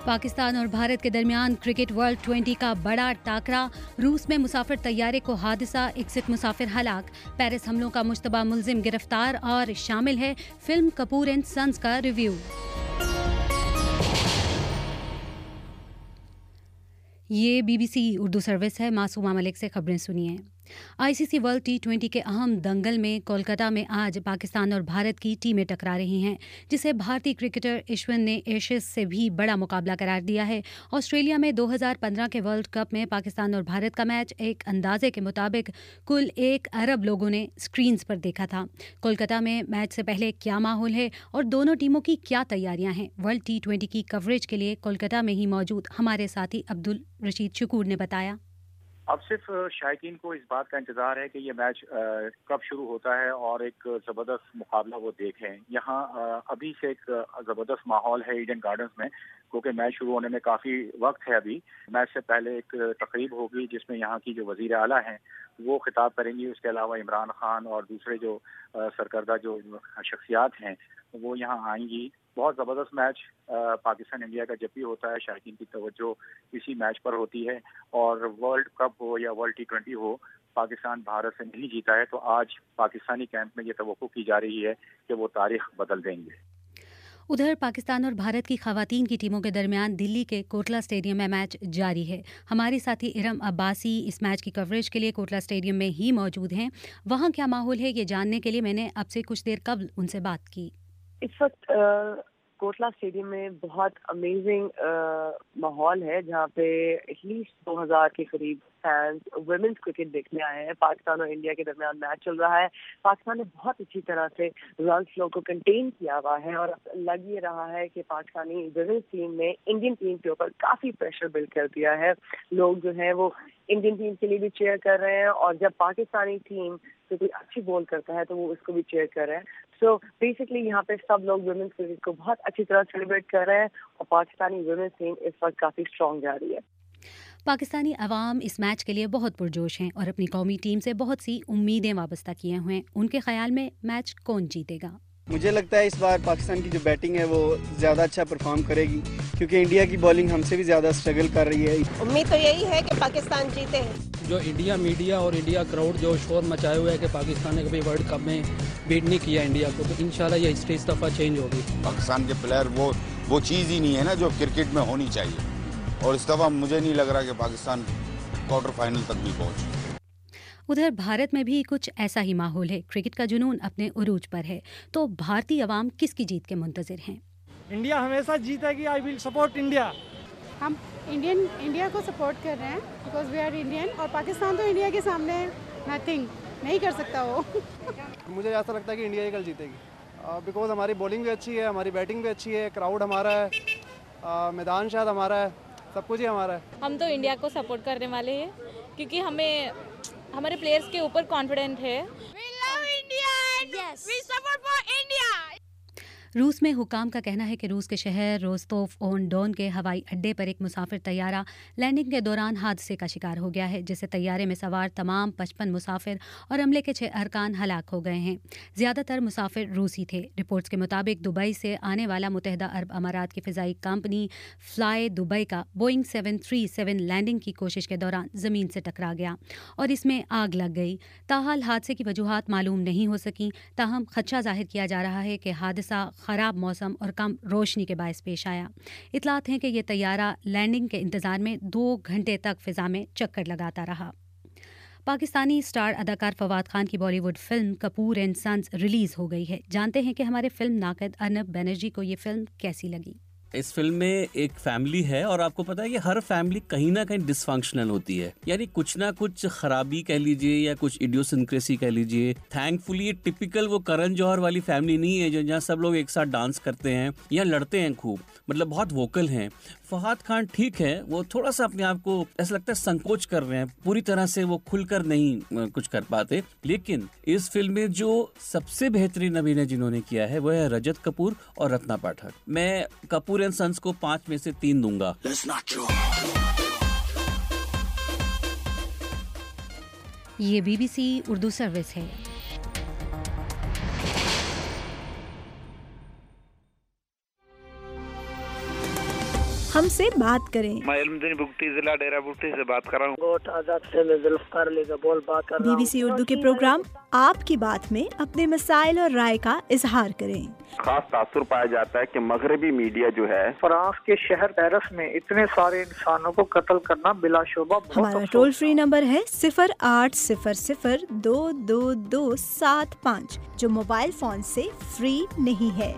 पाकिस्तान और भारत के दरमियान क्रिकेट वर्ल्ड 20 का बड़ा टाकरा। रूस में मुसाफिर तैयारे को हादसा, 61 मुसाफिर हलाक। पेरिस हमलों का मुश्तबा मुलजिम गिरफ्तार। और शामिल है फिल्म कपूर एंड सन्स का रिव्यू। ये BBC उर्दू सर्विस है। मासूमा मलिक से खबरें सुनिए। ICC वर्ल्ड T20 के अहम दंगल में कोलकाता में आज पाकिस्तान और भारत की टीमें टकरा रही हैं, जिसे भारतीय क्रिकेटर ईश्वन ने एशेज से भी बड़ा मुकाबला करार दिया है। ऑस्ट्रेलिया में 2015 के वर्ल्ड कप में पाकिस्तान और भारत का मैच एक अंदाजे के मुताबिक कुल 1 अरब लोगों ने स्क्रीन्स पर देखा था। कोलकाता में मैच से पहले क्या माहौल है और दोनों टीमों की क्या तैयारियां हैं, वर्ल्ड T20 की कवरेज के लिए कोलकाता में ही मौजूद हमारे साथी अब्दुल रशीद शकूर ने बताया। अब सिर्फ शायकीन को इस बात का इंतजार है कि ये मैच कब शुरू होता है और एक जबरदस्त मुकाबला वो देखें। यहाँ अभी से एक जबरदस्त माहौल है ईडन गार्डन्स में, क्योंकि मैच शुरू होने में काफी वक्त है। अभी मैच से पहले एक तकरीब होगी जिसमें यहाँ की जो वजीर आला हैं वो खिताब करेंगी। उसके अलावा इमरान खान और दूसरे जो सरकर्दा जो शख्सियात हैं वो यहाँ आएंगी। बहुत ज़बरदस्त मैच पाकिस्तान इंडिया का जब भी होता है शायकीन की तवज्जो इसी मैच पर होती है। और वर्ल्ड कप हो या वर्ल्ड T20 हो, पाकिस्तान भारत से नहीं जीता है तो आज पाकिस्तानी कैंप में ये तवक्को की जा रही है कि वो तारीख बदल देंगे। उधर पाकिस्तान और भारत की खवातीन की टीमों के दरमियान दिल्ली के कोटला स्टेडियम में मैच जारी है। हमारी साथी इरम अब्बासी इस मैच की कवरेज के लिए कोटला स्टेडियम में ही मौजूद हैं। वहाँ क्या माहौल है ये जानने के लिए मैंने अब से कुछ देर कबल उनसे बात की। इस वक्त कोटला स्टेडियम में बहुत अमेजिंग माहौल है, जहाँ पे एटलीस्ट 2000 के करीब फैंस वुमेन्स क्रिकेट देखने आए हैं। पाकिस्तान और इंडिया के दरमियान मैच चल रहा है। पाकिस्तान ने बहुत अच्छी तरह से रन फ्लो को कंटेन किया हुआ है और लग ये रहा है कि पाकिस्तानी वुमेन्स टीम ने इंडियन टीम के ऊपर काफी प्रेशर बिल्ड कर दिया है। लोग जो है वो इंडियन टीम के लिए भी चेयर कर रहे हैं और जब पाकिस्तानी टीम से कोई अच्छी बॉल करता है तो वो उसको भी चेयर कर रहे हैं। सो बेसिकली यहाँ पे सब लोग वुमेन्स क्रिकेट को बहुत अच्छी तरह सेलिब्रेट कर रहे हैं और पाकिस्तानी वुमेन्स टीम इस वक्त काफी स्ट्रॉन्ग जा रही है। पाकिस्तानी अवाम इस मैच के लिए बहुत पुरजोश हैं और अपनी कौमी टीम से बहुत सी उम्मीदें वाबस्ता किए हुए हैं। उनके ख्याल में मैच कौन जीतेगा? मुझे लगता है इस बार पाकिस्तान की जो बैटिंग है वो ज़्यादा अच्छा परफॉर्म करेगी, क्योंकि इंडिया की बॉलिंग हमसे भी ज़्यादा स्ट्रगल कर रही है। उम्मीद तो यही है कि पाकिस्तान जीते। जो इंडिया मीडिया और इंडिया क्राउड जो शोर मचाए हुए है कि पाकिस्तान ने कभी वर्ल्ड कप में बीट नहीं किया इंडिया को, तो इंशाल्लाह ये हिस्ट्री इस दफ़ा चेंज होगी। पाकिस्तान के प्लेयर वो चीज़ ही नहीं है ना जो क्रिकेट में होनी चाहिए, और इस दफ़ा मुझे नहीं लग रहा कि पाकिस्तान क्वार्टर फाइनल तक भी पहुँचे। उधर भारत में भी कुछ ऐसा ही माहौल है। क्रिकेट का जुनून अपने उरूज पर है। तो भारतीय अवाम किसकी जीत के मुंतजिर हैं? इंडिया हमेशा जीतेगी। I will support India. हम इंडिया को सपोर्ट कर रहे हैं बिकॉज वी आर इंडियन, और पाकिस्तान तो इंडिया के सामने नथिंग नहीं कर सकता वो। मुझे ऐसा लगता है कि इंडिया ही कल जीतेगी, बिकॉज हमारी बॉलिंग भी अच्छी है, हमारी बैटिंग भी अच्छी है, क्राउड हमारा है, मैदान शायद हमारा है, सब कुछ ही हमारा है। हम तो इंडिया को सपोर्ट करने वाले हैं क्योंकि हमें हमारे प्लेयर्स के ऊपर कॉन्फिडेंट है। We love India and yes. We support for India. रूस में हुकाम का कहना है कि रूस के शहर रोस्तोव ऑन डोन के हवाई अड्डे पर एक मुसाफिर तैयारा लैंडिंग के दौरान हादसे का शिकार हो गया है, जिससे तैयारे में सवार तमाम 55 मुसाफिर और अमले के 6 अरकान हलाक हो गए हैं। ज़्यादातर मुसाफिर रूसी थे। रिपोर्ट्स के मुताबिक दुबई से आने वाला मुत्तहिदा अरब अमारात की फ़िज़ाई कंपनी फ्लाई दुबई का बोइंग 737 लैंडिंग की कोशिश के दौरान ज़मीन से टकरा गया और इसमें आग लग गई। ताहाल हादसे की वजूहात मालूम नहीं हो सकी। ताहम खदशा जाहिर किया जा रहा है कि हादसा ख़राब मौसम और कम रोशनी के बायस पेश आया। इतलात हैं कि यह तैयारा लैंडिंग के इंतज़ार में 2 घंटे तक फ़िज़ा में चक्कर लगाता रहा। पाकिस्तानी स्टार अदाकार फवाद खान की Bollywood film Kapoor and sons release हो गई है। जानते हैं कि हमारे फिल्म नाक़द अर्नब बनर्जी को ये फिल्म कैसी लगी। इस फिल्म में एक फैमिली है और आपको पता है कि हर फैमिली कहीं ना कहीं डिसफंक्शनल होती है, यानी कुछ ना कुछ खराबी कह लीजिए या कुछ इडियोसिंक्रेसी कह लीजिए। थैंकफुली ये टिपिकल वो करण जौहर वाली फैमिली नहीं है जो जहाँ सब लोग एक साथ डांस करते हैं या लड़ते हैं खूब, मतलब बहुत वोकल हैं। फवाद खान ठीक है, वो थोड़ा सा अपने आप को ऐसा लगता है संकोच कर रहे हैं, पूरी तरह से वो खुलकर नहीं कुछ कर पाते। लेकिन इस फिल्म में जो सबसे बेहतरीन अभिनय जिन्होंने किया है वो है रजत कपूर और रत्ना पाठक। मैं कपूर एंड सन्स को 5 में से 3 दूंगा। ये BBC उर्दू सर्विस है। हमसे बात करें। मैं इल्मुद्दीन बुगटी, जिला डेरा बुगटी से बात कर रहा हूँ। BBC उर्दू के प्रोग्राम आपकी बात में अपने मसाइल और राय का इजहार करें। खास तासुर पाया जाता है कि मगरबी मीडिया जो है फ्रांस के शहर पेरिस में इतने सारे इंसानों को कत्ल करना बिलाशुबा हमारा टोल फ्री नंबर है 0800-222-75 जो मोबाइल फोन से फ्री नहीं है।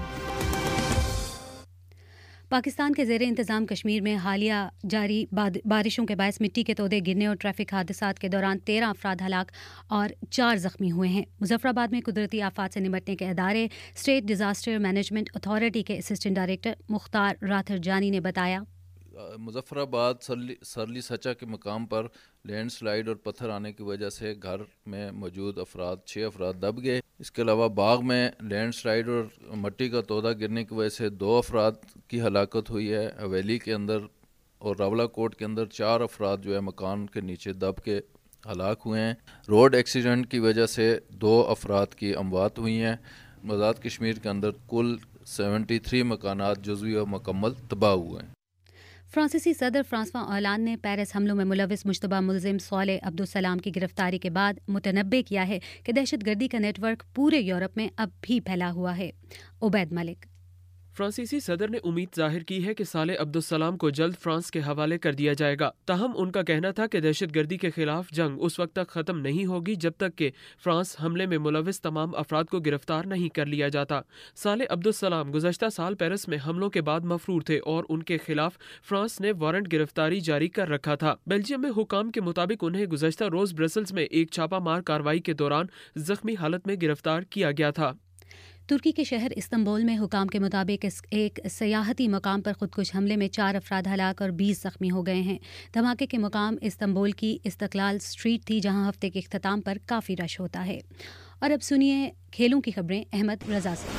पाकिस्तान के ज़ेरे इंतज़ाम कश्मीर में हालिया जारी बारिशों के बायस मिट्टी के तोदे गिरने और ट्रैफिक हादसात के दौरान 13 अफराद हलाक और 4 ज़ख्मी हुए हैं। मुजफ्फराबाद में कुदरती आफात से निपटने के अदारे स्टेट डिज़ास्टर मैनेजमेंट अथॉरिटी के असिस्टेंट डायरेक्टर मुख्तार राथर जानी ने बताया, मुजफ्फराबाद सरली सचा के मकाम पर लैंडस्लाइड और पत्थर आने की वजह से घर में मौजूद 6 अफराद दब गए। इसके अलावा बाग में लैंडस्लाइड और मट्टी का तोदा गिरने की वजह से 2 अफराद की हलाकत हुई है। हवेली के अंदर और रावलाकोट के अंदर 4 अफराद जो है मकान के नीचे दब के हलाक हुए हैं। रोड एक्सीडेंट की वजह से 2 अफराद की अमवात हुई हैं। आज़ाद कश्मीर के अंदर कुल 73 मकानात जुज़वी और मुकम्मल तबाह हुए हैं। फ्रांसीसी सदर फ्रांसवा ओलांद ने पेरिस हमलों में मुलविस मुश्तबा मुलजिम सालेह अब्दुल-सलाम की गिरफ्तारी के बाद मुतनब्बे किया है कि दहशतगर्दी का नेटवर्क पूरे यूरोप में अब भी फैला हुआ है। उबैद मलिक। फ्रांसीसी सदर ने उम्मीद जाहिर की है कि सालेह अब्दुल-सलाम को जल्द फ्रांस के हवाले कर दिया जाएगा। ताहम उनका कहना था कि दहशतगर्दी के खिलाफ जंग उस वक्त तक खत्म नहीं होगी जब तक कि फ्रांस हमले में मुलविस तमाम अफराद को गिरफ्तार नहीं कर लिया जाता। सालेह अब्दुल-सलाम गुज़श्ता साल पेरिस में हमलों के बाद मफरूर थे और उनके खिलाफ फ्रांस ने वारंट गिरफ्तारी जारी कर रखा था। बेल्जियम में हुकाम के मुताबिक उन्हें गुज़श्ता रोज ब्रसल्स में एक छापा मार कार्रवाई के दौरान जख्मी हालत में गिरफ्तार किया गया था। तुर्की के शहर इस्तंबुल में हुकाम के मुताबिक एक सयाहती मकाम पर खुदकुश हमले में 4 अफराद हलाक और 20 जख्मी हो गए हैं। धमाके के मुकाम इस्तंबुल की इस्तकलाल स्ट्रीट थी जहां हफ्ते के इख्तिताम पर काफ़ी रश होता है। और अब सुनिए खेलों की खबरें अहमद रजा से।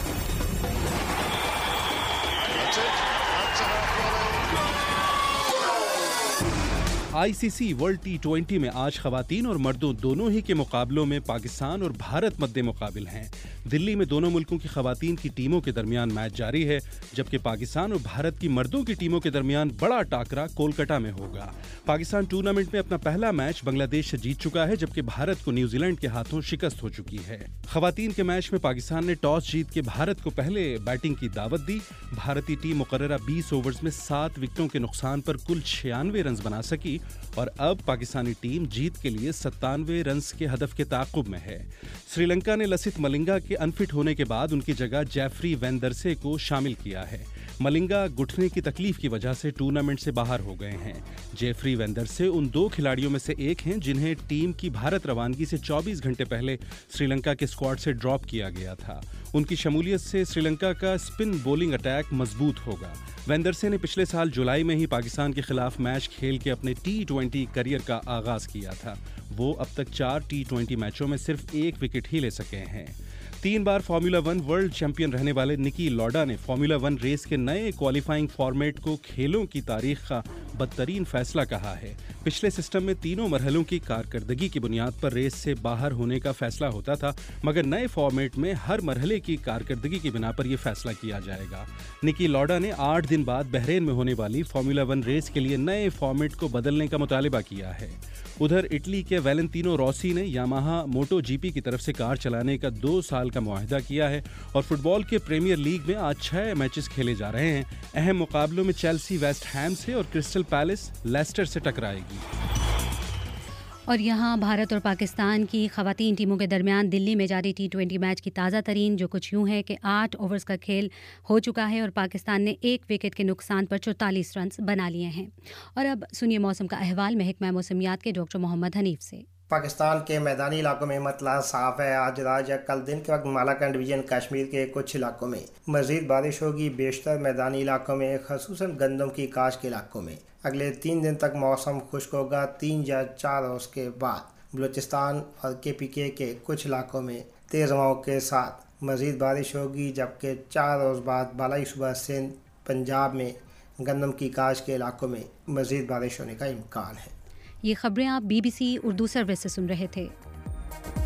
ICC वर्ल्ड T20 में आज खवातीन और मर्दों दोनों ही के मुकाबलों में पाकिस्तान और भारत मद्दे मुकाबिल हैं। दिल्ली में दोनों मुल्कों की खवातीन की टीमों के दरमियान मैच जारी है, जबकि पाकिस्तान और भारत की मर्दों की टीमों के दरमियान बड़ा टाकरा कोलकाता में होगा। पाकिस्तान टूर्नामेंट में अपना पहला मैच बांग्लादेश से जीत चुका है, जबकि भारत को न्यूजीलैंड के हाथों शिकस्त हो चुकी है। खवातीन के मैच में पाकिस्तान ने टॉस जीत के भारत को पहले बैटिंग की दावत दी। भारतीय टीम मुकर्ररा 20 ओवर्स में 7 विकेटों के नुकसान पर कुल 96 रन बना सकी और अब पाकिस्तानी टीम जीत के लिए 97 रन के हदफ के ताक़ुब में है। श्रीलंका ने लसिथ मलिंगा के अनफिट होने के बाद उनकी जगह जेफरी वेंदरसे को शामिल किया है। मलिंगा घुटने की तकलीफ की वजह से टूर्नामेंट से बाहर हो गए हैं। जेफरी वेंदरसे उन 2 खिलाड़ियों में से एक हैं जिन्हें टीम की भारत रवानगी से 24 घंटे पहले श्रीलंका के स्क्वाड से ड्रॉप किया गया था। उनकी शमूलियत से श्रीलंका का स्पिन बॉलिंग अटैक मजबूत होगा। वेंदरसे ने पिछले साल जुलाई में ही पाकिस्तान के खिलाफ मैच खेल के अपने T20 करियर का आगाज किया था। वो अब तक 4 T20 मैचों में सिर्फ 1 विकेट ही ले सके हैं। 3 बार फार्मूला 1 वर्ल्ड चैंपियन रहने वाले निकी लॉडा ने फार्मूला 1 रेस के नए क्वालिफाइंग फॉर्मेट को खेलों की तारीख का बदतरीन फैसला कहा है। पिछले सिस्टम में तीनों मरहलों की कारकर्दगी की बुनियाद पर रेस से बाहर होने का फैसला होता था, मगर नए फॉर्मेट में हर मरहले की कारकर्दगी की बिना पर यह फैसला किया जाएगा। निकी लॉडा ने 8 दिन बाद बहरीन में होने वाली फार्मूला 1 रेस के लिए नए फॉर्मेट को बदलने का मुतालिबा किया है। उधर इटली के वैलेंटिनो रोसी ने यामाहा मोटो जीपी की तरफ से कार चलाने का 2 साल का मुआहदा किया है और फुटबॉल के प्रीमियर लीग में आज 6 मैचेस खेले जा रहे हैं। अहम मुकाबलों में चेल्सी वेस्ट हैम से और क्रिस्टल पैलेस लेस्टर से टकराएगी। और यहाँ भारत और पाकिस्तान की खवातीन टीमों के दरमियान दिल्ली में जारी T20 मैच की ताज़ा तरीन जो कुछ यूँ है कि 8 ओवर्स का खेल हो चुका है और पाकिस्तान ने 1 विकेट के नुकसान पर 44 रन बना लिए हैं। और अब सुनिए मौसम का अहवाल महकमा मौसमियात के डॉक्टर मोहम्मद हनीफ से। पाकिस्तान के मैदानी इलाकों में मतला साफ है। आज रात या कल दिन के वक्त मालाकंड डिवीजन कश्मीर के कुछ इलाकों में मजीद बारिश होगी। बेशतर मैदानी इलाकों में खसूसन गंदम की काश के इलाकों में अगले 3 दिन तक मौसम खुश्क होगा। 3 या 4 रोज के बाद बलूचिस्तान और KPK के कुछ इलाकों में तेज़ हवाओं के साथ मजीद बारिश होगी, जबकि 4 रोज बाद बालाई सूबा सिंध पंजाब में गंदम की काश के इलाकों में मजीद बारिश होने का इम्कान है। ये खबरें आप BBC उर्दू सर्विस से सुन रहे थे।